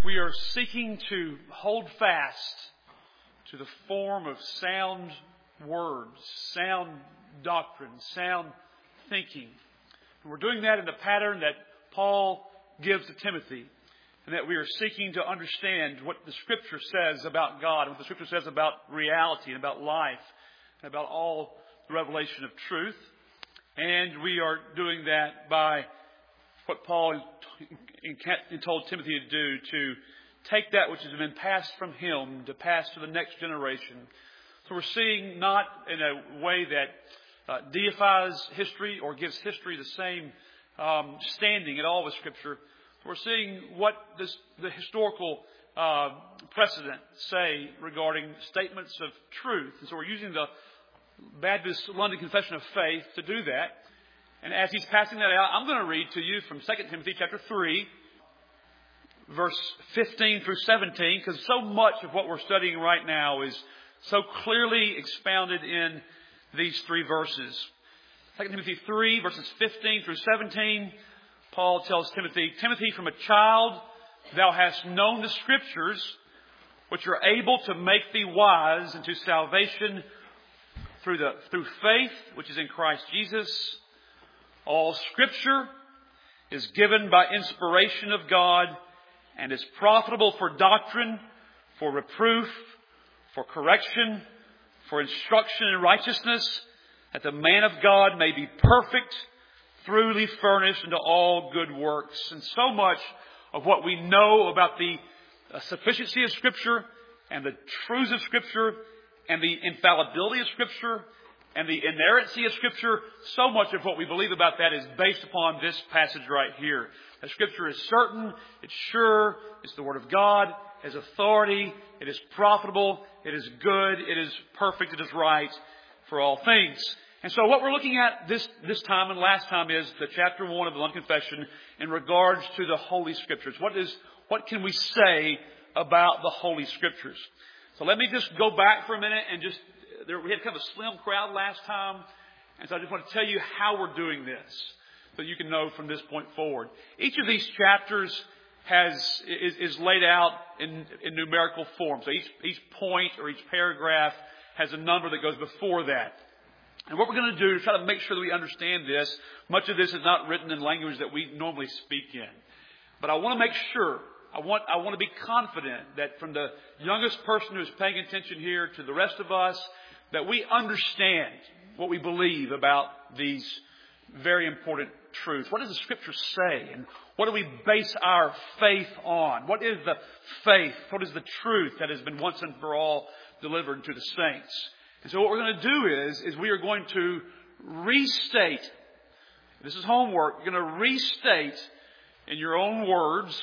We are seeking to hold fast to the form of sound words, sound doctrine, sound thinking. And we're doing that in the pattern that Paul gives to Timothy, and that we are seeking to understand what the Scripture says about God, and what the Scripture says about reality and about life, and about all the revelation of truth. And we are doing that by what Paul told Timothy to do, to take that which has been passed from him to pass to the next generation. So we're seeing not in a way that deifies history or gives history the same standing at all with Scripture. We're seeing what the historical precedent say regarding statements of truth. And so we're using the Baptist London Confession of Faith to do that. And as he's passing that out, I'm going to read to you from 2 Timothy chapter 3, verse 15 through 17, because so much of what we're studying right now is so clearly expounded in these three verses. 2 Timothy 3, verses 15 through 17, Paul tells Timothy, Timothy, from a child thou hast known the Scriptures, which are able to make thee wise unto salvation through faith, which is in Christ Jesus. All Scripture is given by inspiration of God and is profitable for doctrine, for reproof, for correction, for instruction in righteousness, that the man of God may be perfect, thoroughly furnished unto all good works. And so much of what we know about the sufficiency of Scripture and the truths of Scripture and the infallibility of Scripture and the inerrancy of Scripture, so much of what we believe about that is based upon this passage right here. The Scripture is certain, it's sure, it's the Word of God, it has authority, it is profitable, it is good, it is perfect, it is right for all things. And so what we're looking at this time and last time is the chapter 1 of the London Confession in regards to the Holy Scriptures. What can we say about the Holy Scriptures? So let me just go back for a minute and we had kind of a slim crowd last time. And so I just want to tell you how we're doing this, so you can know from this point forward. Each of these chapters is laid out in numerical form. So each point or each paragraph has a number that goes before that. And what we're going to do is try to make sure that we understand this. Much of this is not written in language that we normally speak in. But I want to make sure, I want to be confident that from the youngest person who's paying attention here to the rest of us, that we understand what we believe about these very important truths. What does the Scripture say? And what do we base our faith on? What is the faith? What is the truth that has been once and for all delivered to the saints? And so what we're going to do is we are going to restate. This is homework. You're going to restate in your own words,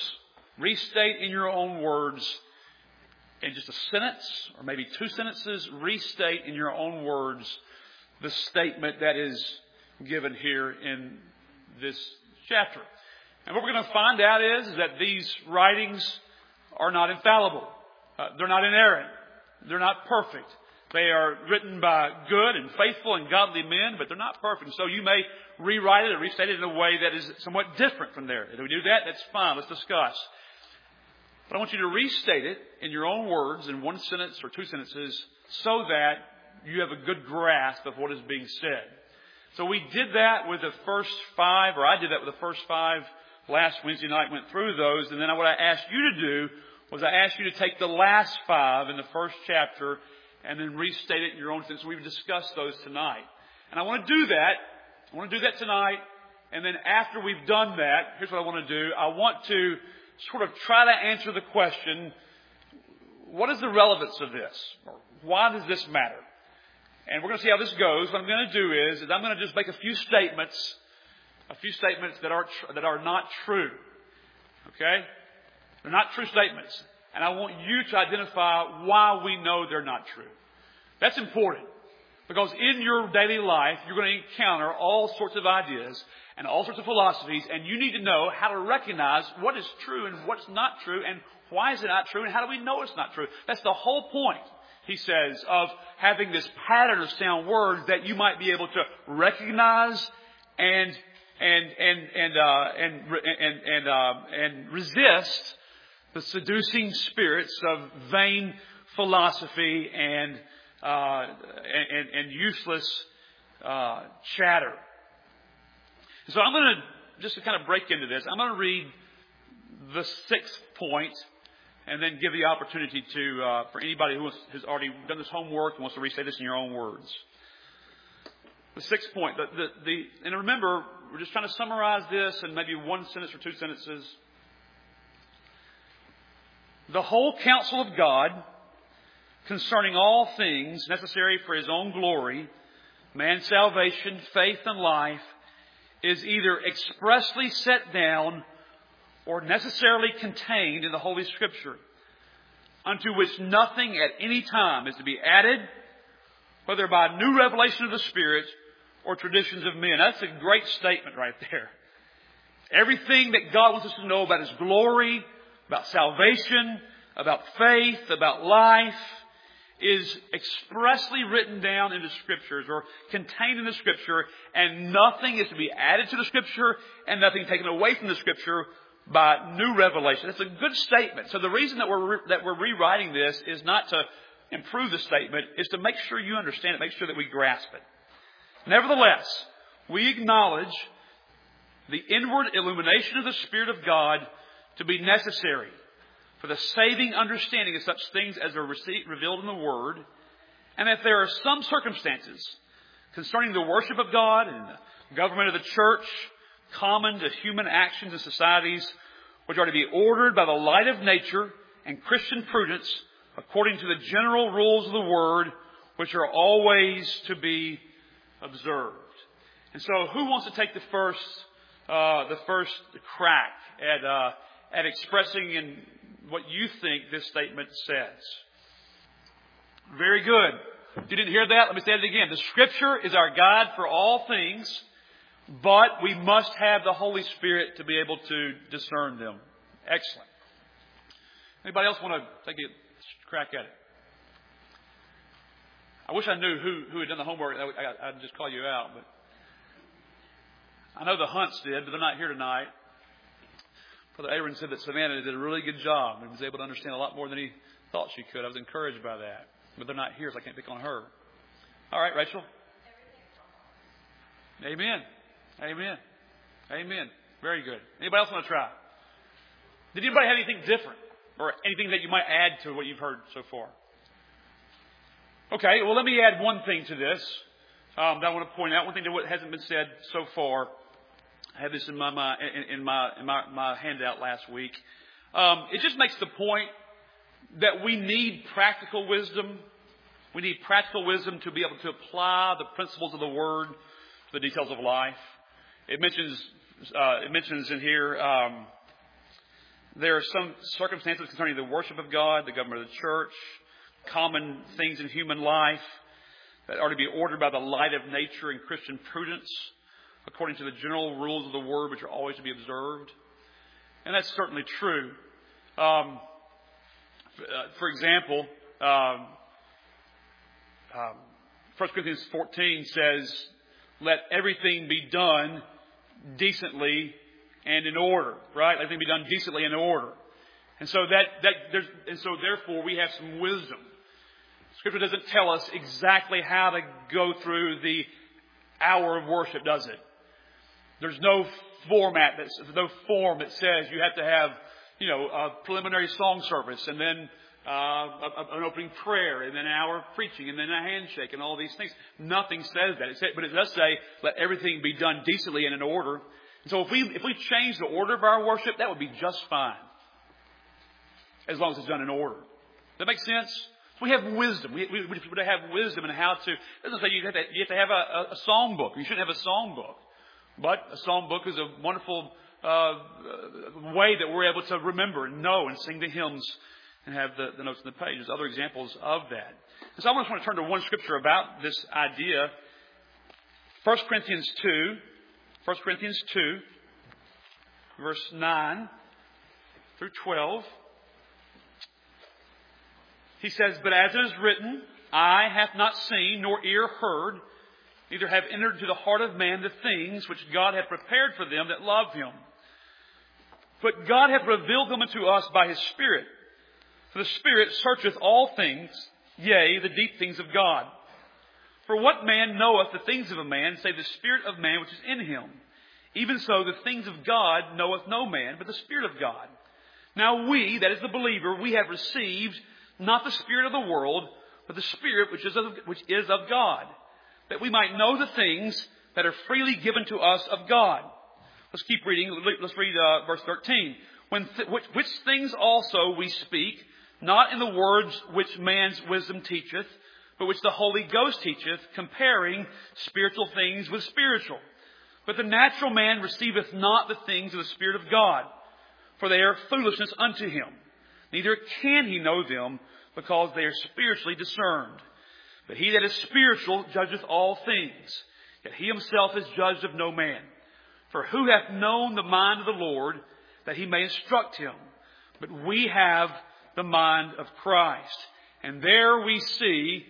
in just a sentence or maybe two sentences, restate in your own words the statement that is given here in this chapter. And what we're going to find out is that these writings are not infallible. They're not inerrant. They're not perfect. They are written by good and faithful and godly men, but they're not perfect. So you may rewrite it or restate it in a way that is somewhat different from there. If we do that, that's fine. Let's discuss. But I want you to restate it in your own words in one sentence or two sentences so that you have a good grasp of what is being said. So we did that with the first five, or I did that with the first five last Wednesday night, went through those. And then what I asked you to do was I asked you to take the last five in the first chapter and then restate it in your own sense. We've discussed those tonight. And I want to do that. I want to do that tonight. And then after we've done that, here's what I want to do. I want to sort of try to answer the question, what is the relevance of this? Or why does this matter? And we're going to see how this goes. What I'm going to do is I'm going to just make a few statements that are not true. Okay? They're not true statements. And I want you to identify why we know they're not true. That's important. Because in your daily life, you're going to encounter all sorts of ideas and all sorts of philosophies, and you need to know how to recognize what is true and what's not true, and why is it not true, and how do we know it's not true. That's the whole point, he says, of having this pattern of sound words that you might be able to recognize and resist the seducing spirits of vain philosophy and useless chatter. So I'm going to, just to kind of break into this, I'm going to read the 6th point and then give the opportunity to for anybody who has already done this homework and wants to restate this in your own words. The 6th point, and remember, we're just trying to summarize this in maybe one sentence or two sentences. The whole counsel of God concerning all things necessary for His own glory, man's salvation, faith, and life, is either expressly set down or necessarily contained in the Holy Scripture, unto which nothing at any time is to be added, whether by new revelation of the Spirit or traditions of men. That's a great statement right there. Everything that God wants us to know about His glory, about salvation, about faith, about life, is expressly written down in the Scriptures or contained in the Scripture, and nothing is to be added to the Scripture and nothing taken away from the Scripture by new revelation. That's a good statement. So the reason that we're rewriting this is not to improve the statement, is to make sure you understand it, make sure that we grasp it. Nevertheless, we acknowledge the inward illumination of the Spirit of God to be necessary for the saving understanding of such things as are revealed in the Word, and that there are some circumstances concerning the worship of God and the government of the church, common to human actions and societies, which are to be ordered by the light of nature and Christian prudence according to the general rules of the Word, which are always to be observed. And so, who wants to take the first crack at expressing in what you think this statement says? Very good. If you didn't hear that, let me say it again. The Scripture is our guide for all things, but we must have the Holy Spirit to be able to discern them. Excellent. Anybody else want to take a crack at it? I wish I knew who had done the homework. I'd just call you out. But I know the Hunts did, but they're not here tonight. Brother Aaron said that Savannah did a really good job and was able to understand a lot more than he thought she could. I was encouraged by that. But they're not here, so I can't pick on her. All right, Rachel. Amen. Amen. Amen. Very good. Anybody else want to try? Did anybody have anything different or anything that you might add to what you've heard so far? Okay, well, let me add one thing to this that I want to point out. One thing that hasn't been said so far. I had this in my handout last week. It just makes the point that we need practical wisdom. We need practical wisdom to be able to apply the principles of the Word to the details of life. It mentions in here there are some circumstances concerning the worship of God, the government of the church, common things in human life that are to be ordered by the light of nature and Christian prudence, according to the general rules of the Word, which are always to be observed. And that's certainly true. For example, 1 Corinthians 14 says, let everything be done decently and in order, right? Everything be done decently and in order. And so therefore we have some wisdom. Scripture doesn't tell us exactly how to go through the hour of worship, does it? There's no form that says you have to have, a preliminary song service and then an opening prayer and then an hour of preaching and then a handshake and all these things. Nothing says that. But it does say, let everything be done decently and in order. And so if we change the order of our worship, that would be just fine. As long as it's done in order. Does that make sense? We have wisdom. We have wisdom in how to. It doesn't say you have to have a song book. You shouldn't have a song book. But a psalm book is a wonderful way that we're able to remember and know and sing the hymns and have the notes on the page. There's other examples of that. And so I just want to turn to one scripture about this idea. 1 Corinthians 2, verse 9 through 12. He says, but as it is written, eye hath not seen, nor ear heard, neither have entered into the heart of man the things which God hath prepared for them that love Him. But God hath revealed them unto us by His Spirit. For the Spirit searcheth all things, yea, the deep things of God. For what man knoweth the things of a man, save the Spirit of man which is in him? Even so, the things of God knoweth no man, but the Spirit of God. Now we, that is the believer, we have received not the spirit of the world, but the Spirit which is of God, that we might know the things that are freely given to us of God. Let's keep reading. Let's read verse 13. Which things also we speak, not in the words which man's wisdom teacheth, but which the Holy Ghost teacheth, comparing spiritual things with spiritual. But the natural man receiveth not the things of the Spirit of God, for they are foolishness unto him. Neither can he know them, because they are spiritually discerned. But he that is spiritual judgeth all things, yet he himself is judged of no man. For who hath known the mind of the Lord, that he may instruct him? But we have the mind of Christ. And there we see,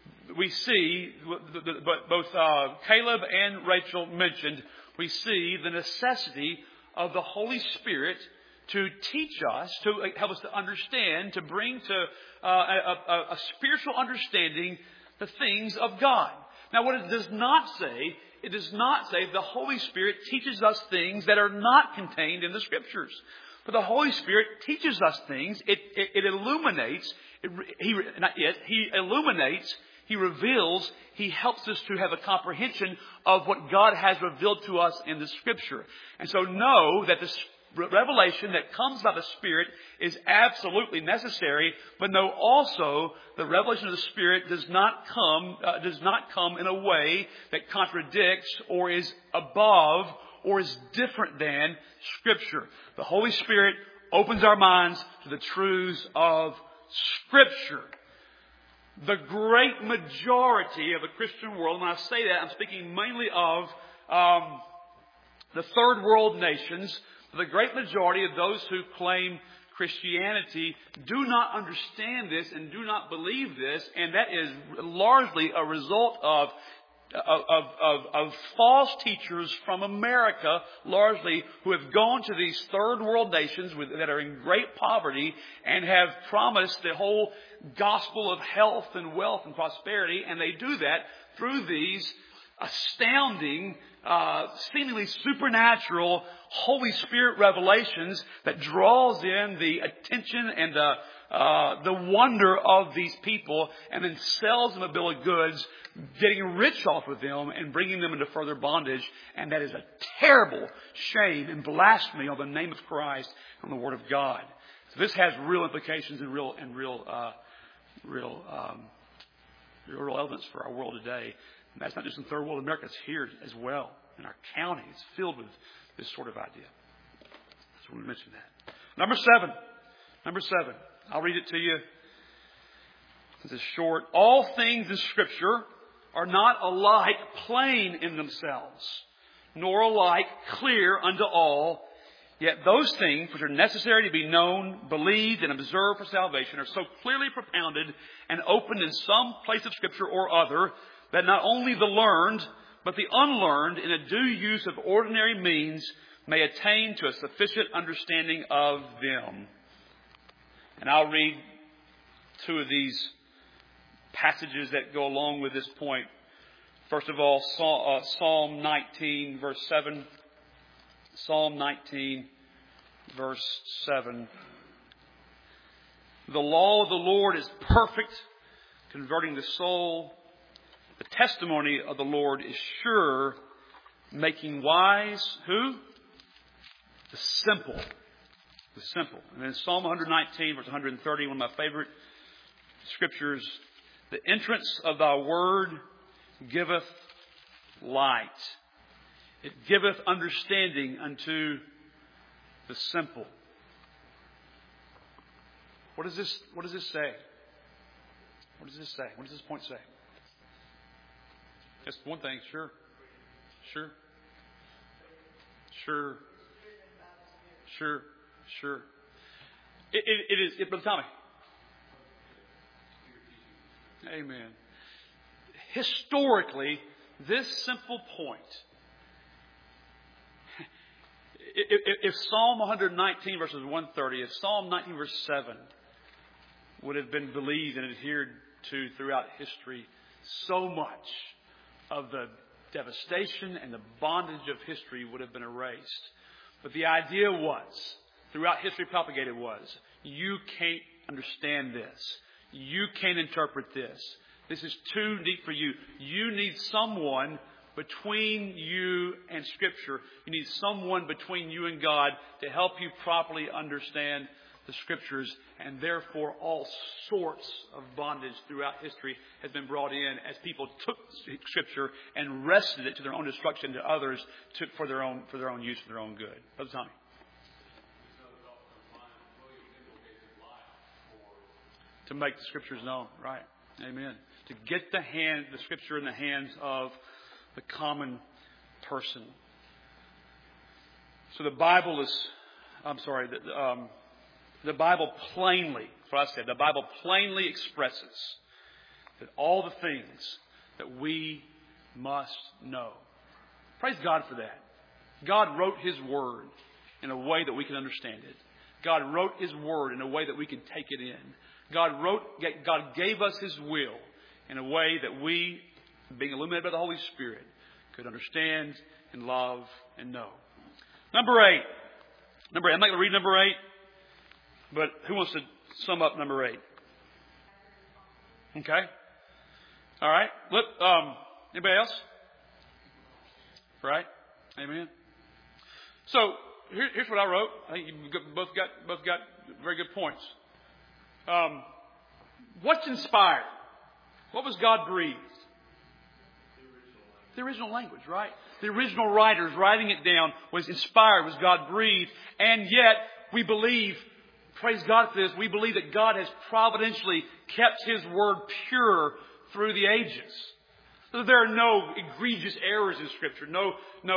both Caleb and Rachel mentioned, we see the necessity of the Holy Spirit to teach us, to help us to understand, to bring to a spiritual understanding the things of God. Now, what it does not say the Holy Spirit teaches us things that are not contained in the Scriptures. But the Holy Spirit teaches us things. It illuminates. He illuminates. He reveals. He helps us to have a comprehension of what God has revealed to us in the Scripture. And so know that the revelation that comes by the Spirit is absolutely necessary, but know also the revelation of the Spirit does not come in a way that contradicts or is above or is different than Scripture. The Holy Spirit opens our minds to the truths of Scripture. The great majority of the Christian world, and when I say that, I'm speaking mainly of the third world nations. The great majority of those who claim Christianity do not understand this and do not believe this, and that is largely a result of false teachers from America, largely, who have gone to these third world nations that are in great poverty and have promised the whole gospel of health and wealth and prosperity, and they do that through these astounding, seemingly supernatural Holy Spirit revelations that draws in the attention and the wonder of these people, and then sells them a bill of goods, getting rich off of them and bringing them into further bondage. And that is a terrible shame and blasphemy on the name of Christ and the Word of God. So this has real implications and real relevance for our world today. And that's not just in third world America, it's here as well. In our county, it's filled with this sort of idea. So we mentioned that. Number seven. I'll read it to you. This is short. All things in Scripture are not alike plain in themselves, nor alike clear unto all. Yet those things which are necessary to be known, believed, and observed for salvation are so clearly propounded and opened in some place of Scripture or other, that not only the learned, but the unlearned, in a due use of ordinary means, may attain to a sufficient understanding of them. And I'll read two of these passages that go along with this point. First of all, Psalm 19, verse 7. Psalm 19, verse 7. The law of the Lord is perfect, converting the soul. The testimony of the Lord is sure, making wise who? The simple. The simple. And then Psalm 119, verse 130, one of my favorite scriptures. The entrance of thy word giveth light. It giveth understanding unto the simple. What does this say? What does this say? What does this point say? Just one thing, sure. It is, Brother Tommy. Amen. Historically, this simple point If Psalm 119 verses 130, if Psalm 19 verse 7 would have been believed and adhered to throughout history, so much of the devastation and the bondage of history would have been erased. But the idea was, throughout history propagated was, you can't understand this. You can't interpret this. This is too deep for you. You need someone between you and Scripture. You need someone between you and God to help you properly understand the Scriptures. And therefore, all sorts of bondage throughout history has been brought in as people took Scripture and wrested it to their own destruction, to others for their own use, for their own good. Brother Tommy. To make the Scriptures known, right? Amen. To get the Scripture in the hands of the common person. So the Bible the Bible plainly, that's what I said, the Bible plainly expresses that all the things that we must know. Praise God for that. God wrote His Word in a way that we can understand it. God wrote His Word in a way that we can take it in. God gave us His will in a way that we, being illuminated by the Holy Spirit, could understand and love and know. Number 8. I'm not going to read number 8, but who wants to sum up number 8? Okay. All right. Anybody else? Right. Amen. So here's what I wrote. I think you both got very good points. What's inspired? What was God breathed? The original language, right? The original writers writing it down was inspired, was God breathed. And yet, we believe, praise God for this, we believe that God has providentially kept His Word pure through the ages. So there are no egregious errors in Scripture. No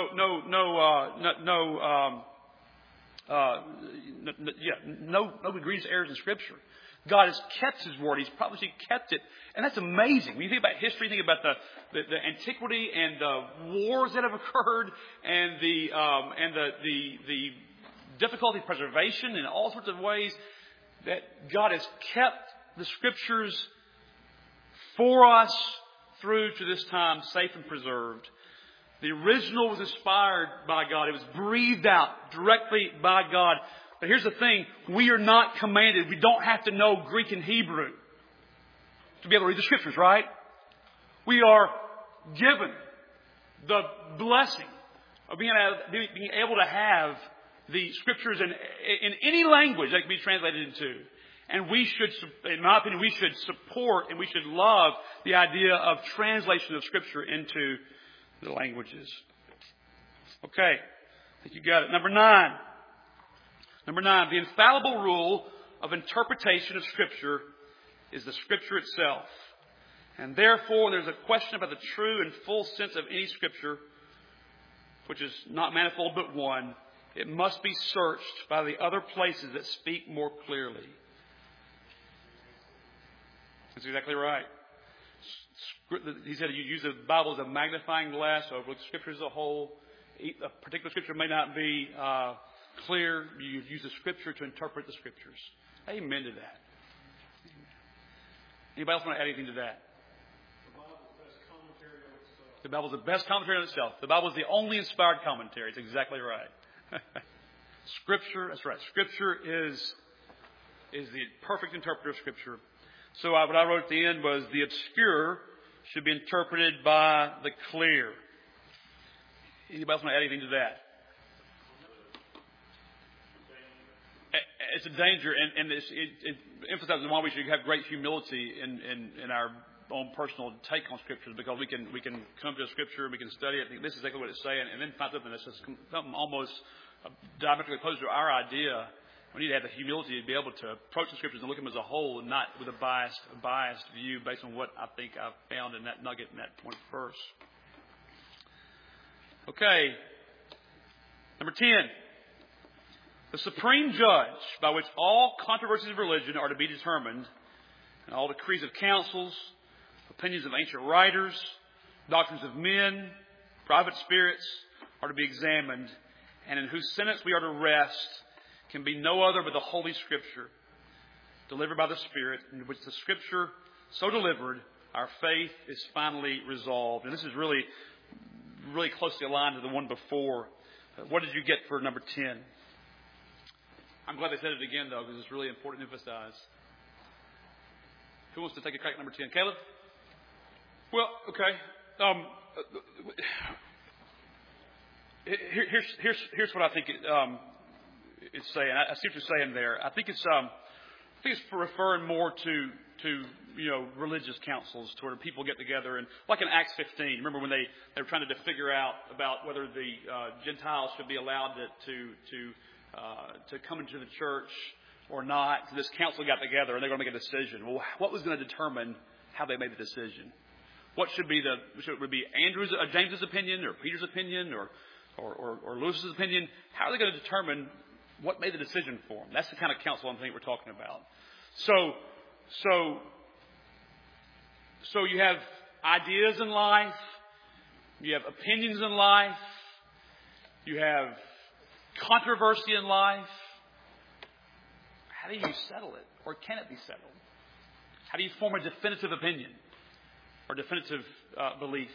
egregious errors in Scripture. God has kept His Word. He's probably kept it. And that's amazing. When you think about history, think about the antiquity and the wars that have occurred and the difficulty of preservation in all sorts of ways, that God has kept the Scriptures for us through to this time, safe and preserved. The original was inspired by God. It was breathed out directly by God. But here's the thing. We are not commanded. We don't have to know Greek and Hebrew to be able to read the Scriptures, right? We are given the blessing of being able to have the Scriptures in any language that can be translated into. And we should, in my opinion, we should support and we should love the idea of translation of Scripture into the languages. Okay. I think you got it. Number 9. The infallible rule of interpretation of Scripture is the Scripture itself. And therefore, there's a question about the true and full sense of any Scripture, which is not manifold but one. It must be searched by the other places that speak more clearly. That's exactly right. He said you use the Bible as a magnifying glass to overlook Scripture as a whole. A particular Scripture may not be clear. You use the Scripture to interpret the Scriptures. Amen to that. Anybody else want to add anything to that? The Bible's the best commentary on itself. The Bible is the only inspired commentary. It's exactly right. Scripture, that's right. Scripture is the perfect interpreter of Scripture. So what I wrote at the end was the obscure should be interpreted by the clear. Anybody else want to add anything to that? It's a danger, and it emphasizes why we should have great humility in our own personal take on Scriptures, because we can come to a Scripture, we can study it, think this is exactly what it's saying, and then find something that's just something almost diametrically opposed to our idea. We need to have the humility to be able to approach the Scriptures and look at them as a whole, and not with a biased view based on what I think I've found in that nugget in that point verse. Okay, number 10. The supreme judge by which all controversies of religion are to be determined, and all decrees of councils, opinions of ancient writers, doctrines of men, private spirits are to be examined, and in whose sentence we are to rest, can be no other but the Holy Scripture, delivered by the Spirit, in which the Scripture, so delivered, our faith is finally resolved. And this is really closely aligned to the one before. What did you get for number 10? I'm glad they said it again, though, because it's really important to emphasize. Who wants to take a crack at number 10? Caleb? Well, okay. Here's what I think it's saying. I see what you're saying there. I think it's referring more to religious councils, to where people get together, and like in Acts 15. Remember when they were trying to figure out about whether the Gentiles should be allowed to come into the church or not. So this council got together and they're going to make a decision. Well, what was going to determine how they made the decision? What should be should it be James's opinion or Peter's opinion or Lewis's opinion? How are they going to determine what made the decision for them? That's the kind of council I think we're talking about. So you have ideas in life, you have opinions in life, you have controversy in life. How do you settle it? Or can it be settled? How do you form a definitive opinion or definitive belief?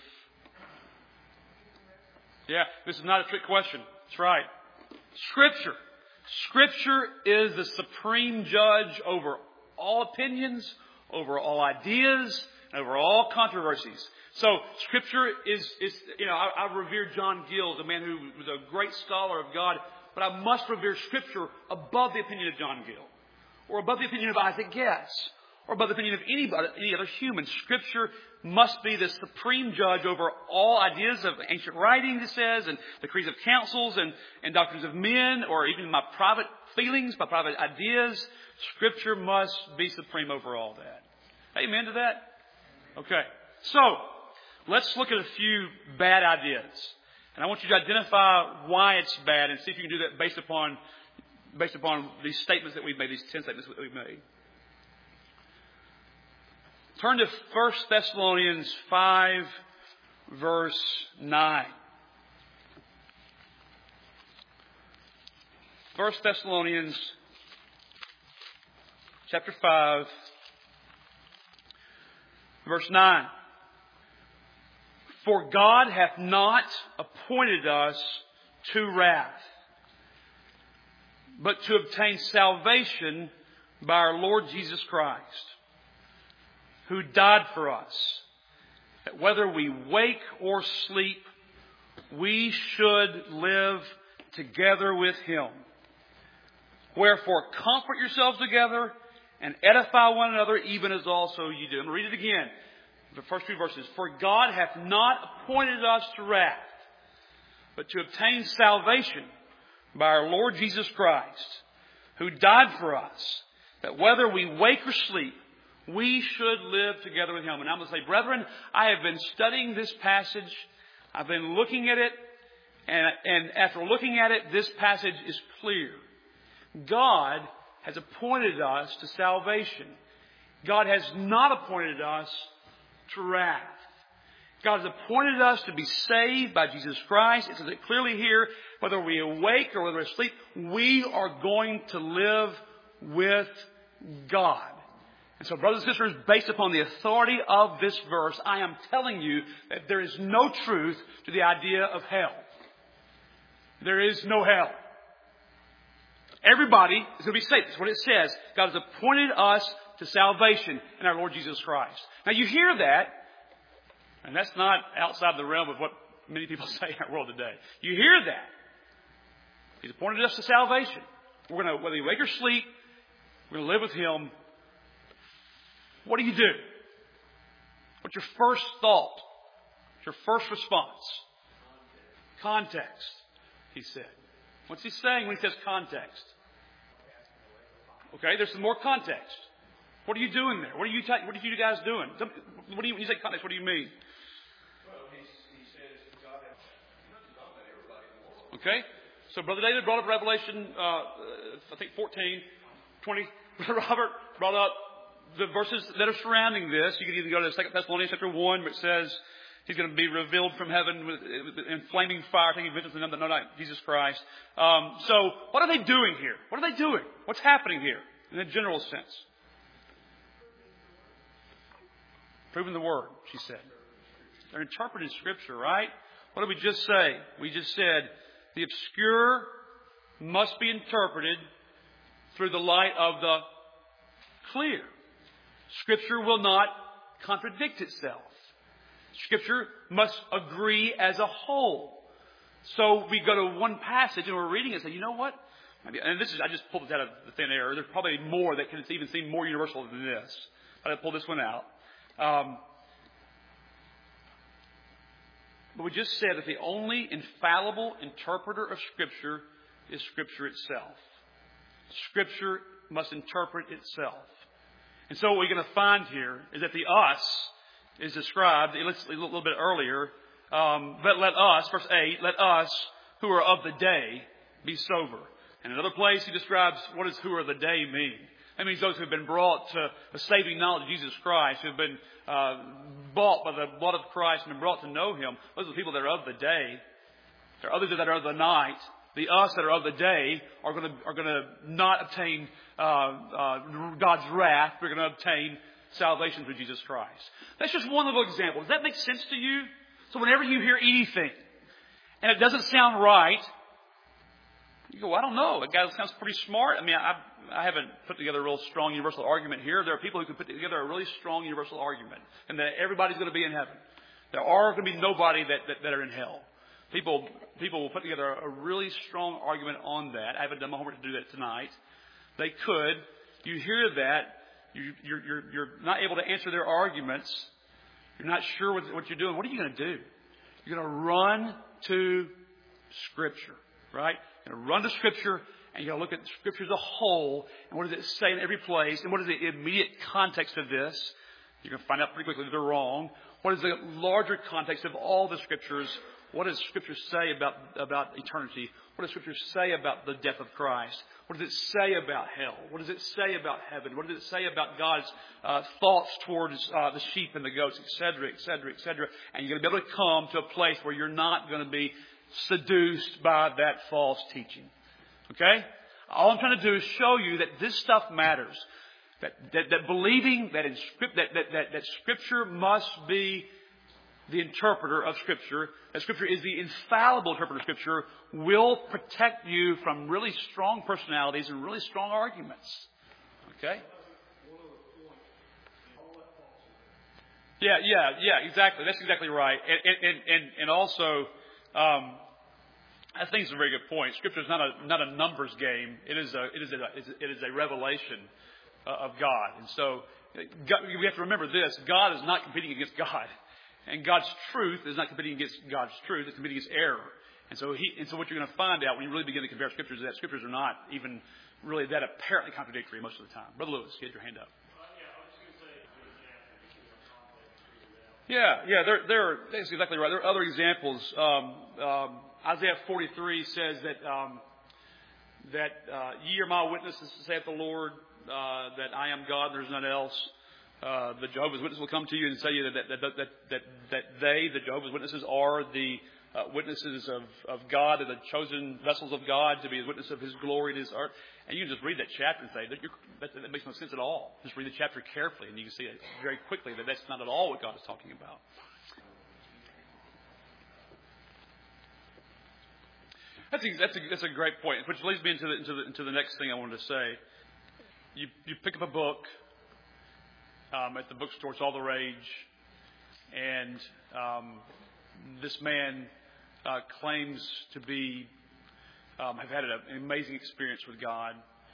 Yeah, this is not a trick question. That's right. Scripture. Scripture is the supreme judge over all opinions, over all ideas, and over all controversies. So Scripture is I revere John Gill, the man who was a great scholar of God, but I must revere Scripture above the opinion of John Gill, or above the opinion of Isaac Guess, or above the opinion of any other human. Scripture must be the supreme judge over all ideas of ancient writings, it says, and the creeds of councils and doctrines of men, or even my private feelings, my private ideas. Scripture must be supreme over all that. Amen to that? Okay. So, let's look at a few bad ideas. And I want you to identify why it's bad and see if you can do that based upon these statements that we've made, these 10 statements that we've made. Turn to 1 Thessalonians 5, verse 9. 1 Thessalonians chapter 5, verse 9. For God hath not appointed us to wrath, but to obtain salvation by our Lord Jesus Christ, who died for us, that whether we wake or sleep, we should live together with Him. Wherefore, comfort yourselves together and edify one another, even as also you do. I'm going to read it again, the first few verses. For God hath not appointed us to wrath, but to obtain salvation by our Lord Jesus Christ, who died for us, that whether we wake or sleep, we should live together with Him. And I'm going to say, brethren, I have been studying this passage. I've been looking at it. And after looking at it, this passage is clear. God has appointed us to salvation. God has not appointed us to wrath. God has appointed us to be saved by Jesus Christ. It says it clearly here, whether we awake or whether we sleep, we are going to live with God. And so, brothers and sisters, based upon the authority of this verse, I am telling you that there is no truth to the idea of hell. There is no hell. Everybody is going to be saved. That's what it says. God has appointed us to salvation in our Lord Jesus Christ. Now, you hear that, and that's not outside the realm of what many people say in our world today. You hear that. He's appointed us to salvation. We're going to, whether you wake or sleep, we're going to live with Him. What do you do? What's your first thought? What's your first response? Context, he said. What's he saying when he says context? Okay, there's some more context. What are you doing there? What are you guys doing? When you say context, what do you mean? Well, he says God has not let everybody in the world. Okay, so Brother David brought up Revelation, I think 14, 20. Brother Robert brought up the verses that are surrounding this. You can either go to 2 Thessalonians chapter 1, which says, He's going to be revealed from heaven in flaming fire, taking vengeance on them that know not Jesus Christ. So what are they doing here? What are they doing? What's happening here in a general sense? Proving the Word, she said. They're interpreting Scripture, right? What did we just say? We just said the obscure must be interpreted through the light of the clear. Scripture will not contradict itself. Scripture must agree as a whole. So we go to one passage and we're reading it and say, you know what? And this is, I just pulled this out of the thin air. There's probably more that can even seem more universal than this. But I pulled this one out. But we just said that the only infallible interpreter of Scripture is Scripture itself. Scripture must interpret itself. And so what we're going to find here is that the us is described a little bit earlier. But let us, verse 8, let us who are of the day be sober. In another place he describes what does who are the day mean. That means those who have been brought to the saving knowledge of Jesus Christ, who have been bought by the blood of Christ and been brought to know Him. Those are the people that are of the day. There are others that are of the night. The us that are of the day are going to not obtain God's wrath. We're going to obtain salvation through Jesus Christ. That's just one little example. Does that make sense to you? So whenever you hear anything and it doesn't sound right, you go, well, I don't know. That guy sounds pretty smart. I mean, I haven't put together a real strong universal argument here. There are people who can put together a really strong universal argument, and that everybody's going to be in heaven. There are going to be nobody that are in hell. People will put together a really strong argument on that. I haven't done my homework to do that tonight. They could. You hear that. You're not able to answer their arguments. You're not sure what you're doing. What are you going to do? You're going to run to Scripture, right? You're going to run to Scripture, and you're going to look at Scripture as a whole, and what does it say in every place, and what is the immediate context of this? You're going to find out pretty quickly that they're wrong. What is the larger context of all the Scriptures? What does Scripture say about eternity? What does Scripture say about the death of Christ? What does it say about hell? What does it say about heaven? What does it say about God's thoughts towards the sheep and the goats, etc., etc., etc.? And you're going to be able to come to a place where you're not going to be seduced by that false teaching. Okay? All I'm trying to do is show you that this stuff matters. That believing that that Scripture must be the interpreter of Scripture, that Scripture is the infallible interpreter of Scripture, will protect you from really strong personalities and really strong arguments. Okay? Yeah, exactly. That's exactly right. And also, I think it's a very good point. Scripture is not a numbers game. It is a revelation of God. And so we have to remember this: God is not competing against God. And God's truth is not competing against God's truth; it's competing against error. And so what you're going to find out when you really begin to compare Scriptures is that Scriptures are not even really that apparently contradictory most of the time. Brother Lewis, you had your hand up. That's exactly right. There are other examples. Isaiah 43 says that ye are my witnesses, saith the Lord, that I am God, there's none else. The Jehovah's Witnesses will come to you and say that they, the Jehovah's Witnesses, are the witnesses of God, and the chosen vessels of God to be the witness of His glory to His art. And you can just read that chapter and say that makes no sense at all. Just read the chapter carefully, and you can see it very quickly that that's not at all what God is talking about. That's a great point, which leads me into the next thing I wanted to say. You pick up a book at the bookstore, it's all the rage, and this man claims to be have had an amazing experience with God,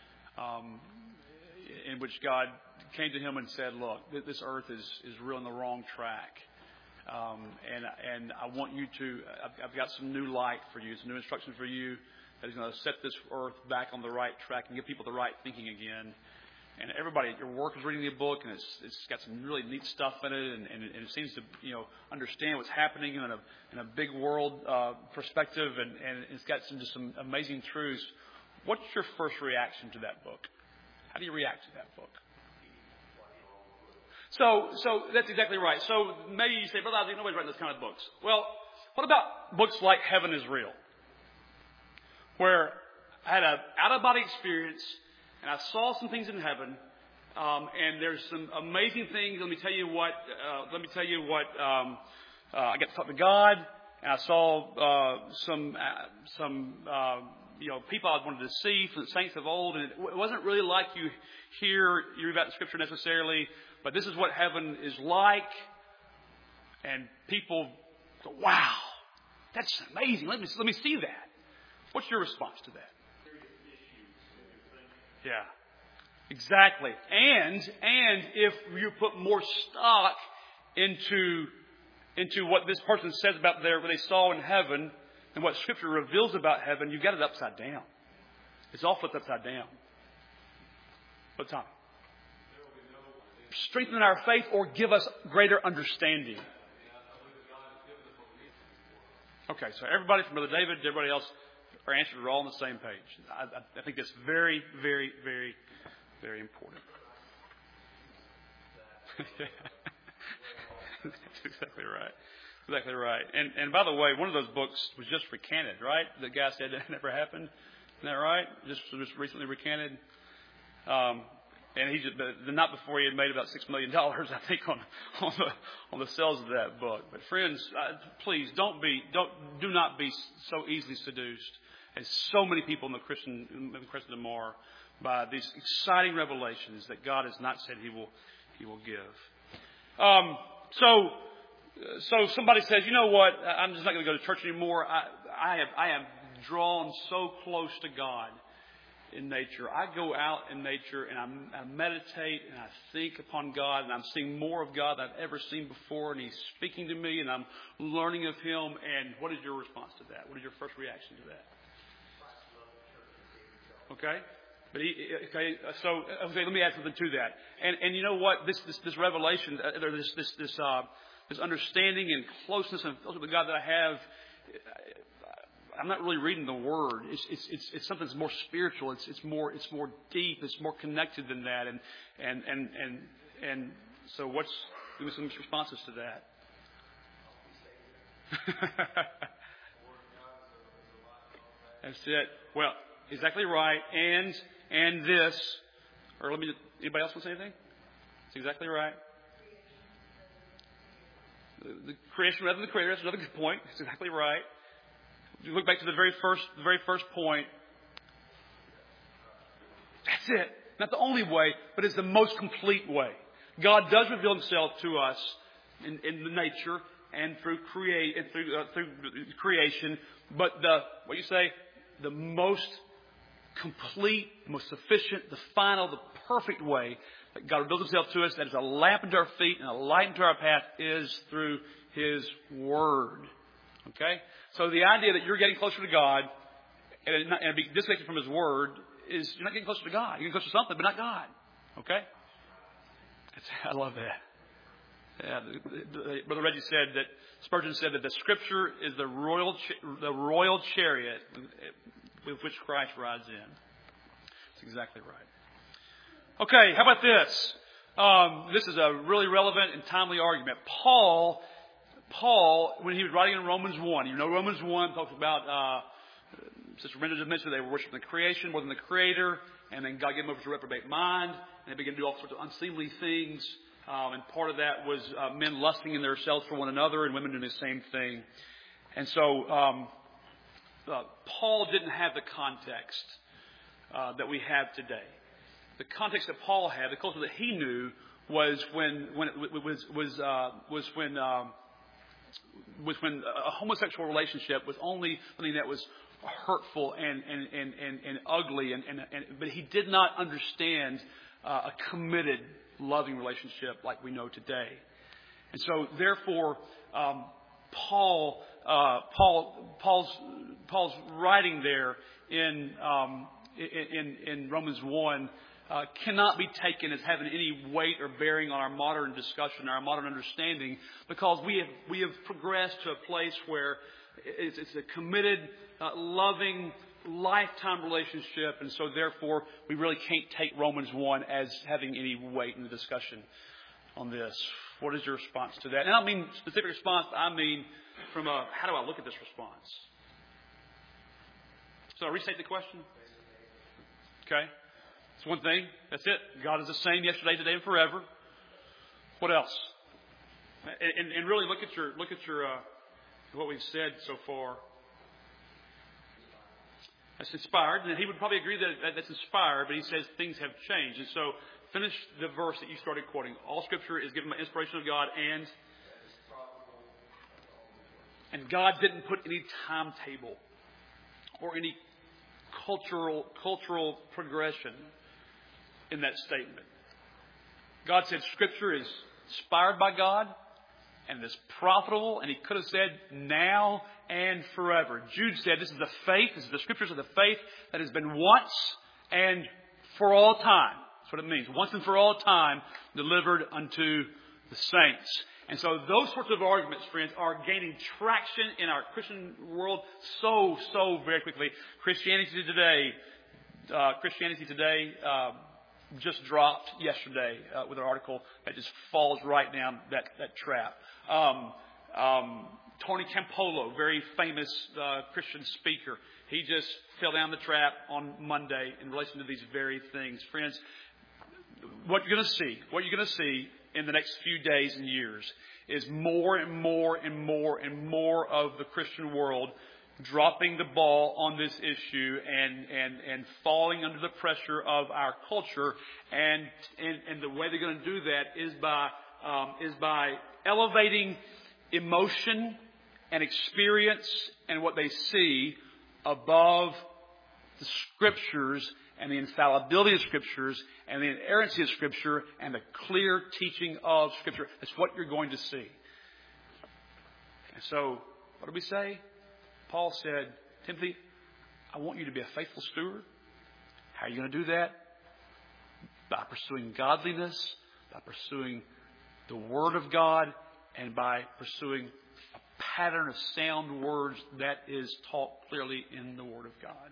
in which God came to him and said, "Look, this earth is really on the wrong track." And I want you to, I've got some new light for you, some new instruction for you that is going to set this earth back on the right track and give people the right thinking again. And everybody at your work is reading the book, and it's got some really neat stuff in it, and it seems to understand what's happening in a big world perspective, and it's got some amazing truths. What's your first reaction to that book? How do you react to that book? So that's exactly right. So maybe you say, Brother Isaac, nobody's writing those kind of books. Well, what about books like Heaven is Real? Where I had an out-of-body experience, and I saw some things in heaven, and there's some amazing things. Let me tell you what. I got to talk to God, and I saw some people I wanted to see from the saints of old, and it wasn't really like you read about the Scripture necessarily, but this is what heaven is like, and people go, "Wow, that's amazing! Let me see that." What's your response to that? Yeah, exactly. And if you put more stock into what this person says about what they saw in heaven and what Scripture reveals about heaven, you've got it upside down. It's all flipped upside down. What time? Strengthen our faith or give us greater understanding. Okay, so everybody from Brother David to everybody else, our answers are all on the same page. I think that's very, very, very, very important. That's exactly right. Exactly right. And by the way, one of those books was just recanted, right? The guy said that never happened. Isn't that right? Just recently recanted. And the night before he had made about $6 million, I think, on the sales of that book. But friends, please do not be so easily seduced as so many people in the Christendom are by these exciting revelations that God has not said He will give. So somebody says, you know what? I'm just not going to go to church anymore. I have drawn so close to God in nature. I go out in nature and I meditate and I think upon God, and I'm seeing more of God than I've ever seen before, and He's speaking to me and I'm learning of Him. And what is your response to that? What is your first reaction to that? Okay. But so let me add something to that. And you know what? This revelation, this understanding and closeness and fellowship with God that I have, I'm not really reading the Word. It's something that's more spiritual. It's more deep. It's more connected than that. And so give me some responses to that. That's it. Well, exactly right. And this, or anybody else want to say anything? That's exactly right. The creation rather than the creator. That's another good point. That's exactly right. If you look back to the very first point, that's it. Not the only way, but it's the most complete way. God does reveal Himself to us in the nature and through creation. But the most complete, most sufficient, the final, the perfect way that God reveals Himself to us, that is a lamp unto our feet and a light unto our path, is through His Word. Okay? So the idea that you're getting closer to God and be disconnected from His Word is you're not getting closer to God. You're getting closer to something, but not God. Okay? I love that. Yeah, Brother Reggie said that Spurgeon said that the Scripture is the royal chariot with which Christ rides in. That's exactly right. Okay, how about this? This is a really relevant and timely argument. Paul, when he was writing in Romans 1, you know Romans 1 talks about, Sister Brenda just mentioned they were worshiping the creation more than the Creator, and then God gave them over to a reprobate mind, and they began to do all sorts of unseemly things. And part of that was men lusting in themselves for one another and women doing the same thing. And so Paul didn't have the context that we have today. The context that Paul had, the culture that he knew, was when a homosexual relationship was only something that was hurtful and ugly, but he did not understand a committed, loving relationship like we know today. And so, therefore, Paul's writing there in Romans 1 cannot be taken as having any weight or bearing on our modern discussion, our modern understanding, because we have progressed to a place where it's a committed, loving, lifetime relationship, and so therefore we really can't take Romans 1 as having any weight in the discussion. on this? What is your response to that? And I don't mean specific response. I mean from a, how do I look at this response? So I restate the question. Okay. It's one thing. That's it. God is the same yesterday, today, and forever. What else? And really look at your what we've said so far. That's inspired, and he would probably agree that that's inspired, but he says things have changed. And so finish the verse that you started quoting. All Scripture is given by inspiration of God, and God didn't put any timetable or any cultural progression in that statement. God said Scripture is inspired by God and is profitable, and he could have said now and forever. Jude said this is the faith, this is the Scriptures of the faith that has been once and for all time. That's what it means. Once and for all time delivered unto the saints. And so those sorts of arguments, friends, are gaining traction in our Christian world so very quickly. Christianity Today just dropped yesterday with an article that just falls right down that trap. Tony Campolo, very famous Christian speaker, he just fell down the trap on Monday in relation to these very things. Friends, what you're going to see in the next few days and years is more and more of the Christian world dropping the ball on this issue and falling under the pressure of our culture. And the way they're going to do that is by elevating emotion and experience and what they see above the Scriptures and the infallibility of Scriptures and the inerrancy of Scripture and the clear teaching of Scripture. That's what you're going to see. And so, what did we say? Paul said, Timothy, I want you to be a faithful steward. How are you going to do that? By pursuing godliness, by pursuing the Word of God, and by pursuing a pattern of sound words that is taught clearly in the Word of God.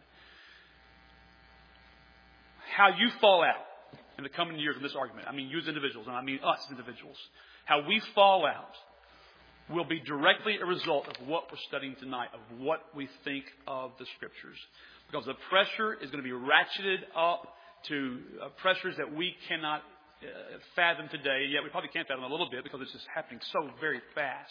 How you fall out in the coming years of this argument, I mean you as individuals, and I mean us as individuals, how we fall out will be directly a result of what we're studying tonight, of what we think of the Scriptures. Because the pressure is going to be ratcheted up to pressures that we cannot fathom today. Yet we probably can't fathom a little bit because it's just happening so very fast.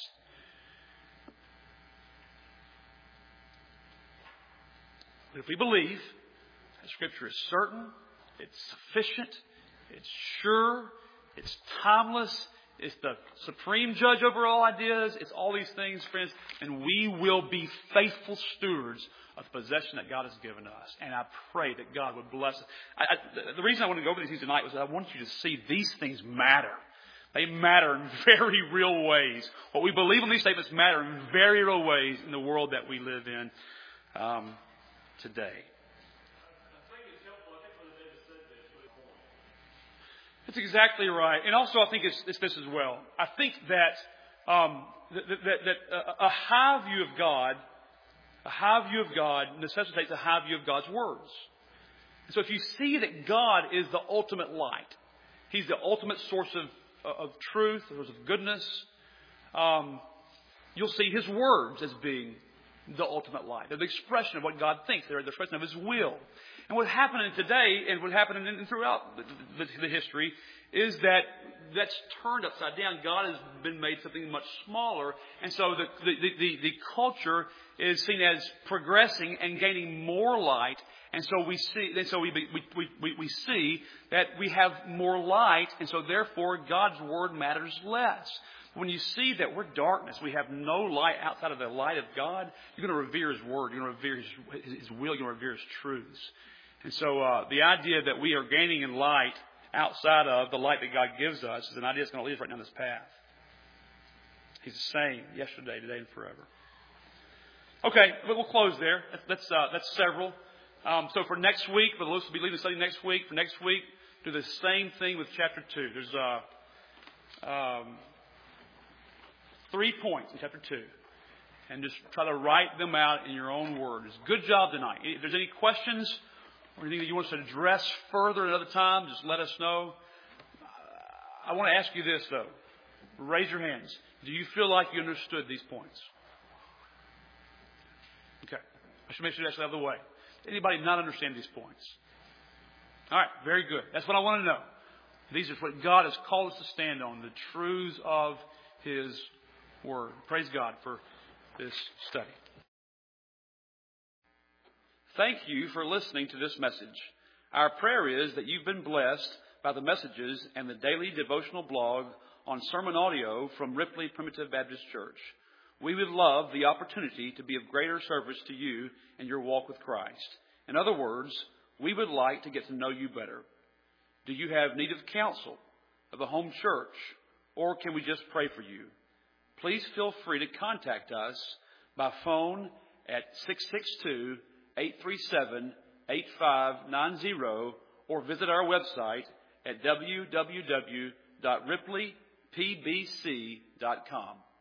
But if we believe that Scripture is certain, it's sufficient, it's sure, it's timeless, it's the supreme judge over all ideas, it's all these things, friends, and we will be faithful stewards of the possession that God has given us. And I pray that God would bless us. The reason I want to go over these things tonight was that I want you to see these things matter. They matter in very real ways. What we believe in these statements matter in very real ways in the world that we live in today. That's exactly right. And also I think it's this as well. I think that a high view of God necessitates a high view of God's words. So if you see that God is the ultimate light, He's the ultimate source of truth, source of goodness, you'll see His words as being the ultimate light. They're the expression of what God thinks. They're the expression of His will. And what's happening today and what's happening throughout the history is that that's turned upside down. God has been made something much smaller. And so the culture is seen as progressing and gaining more light. And so we see that we have more light. And so therefore God's Word matters less. When you see that we're darkness, we have no light outside of the light of God, you're going to revere His Word, you're going to revere His will, you're going to revere His truths. And so the idea that we are gaining in light outside of the light that God gives us is an idea that's going to lead us right down this path. He's the same yesterday, today, and forever. Okay, but we'll close there. That's several. So for next week, for those who will be leading the study next week, do the same thing with chapter 2. There's 3 points in chapter 2. And just try to write them out in your own words. Good job tonight. If there's any questions or anything that you want us to address further another time, just let us know. I want to ask you this, though. Raise your hands. Do you feel like you understood these points? Okay. I should make sure that's out of the way. Anybody not understand these points? All right. Very good. That's what I want to know. These are what God has called us to stand on, the truths of His Word. Praise God for this study. Thank you for listening to this message. Our prayer is that you've been blessed by the messages and the daily devotional blog on sermon audio from Ripley Primitive Baptist Church. We would love the opportunity to be of greater service to you in your walk with Christ. In other words, we would like to get to know you better. Do you have need of counsel, of a home church, or can we just pray for you? Please feel free to contact us by phone at 662-837-8590 or visit our website at www.ripleypbc.com.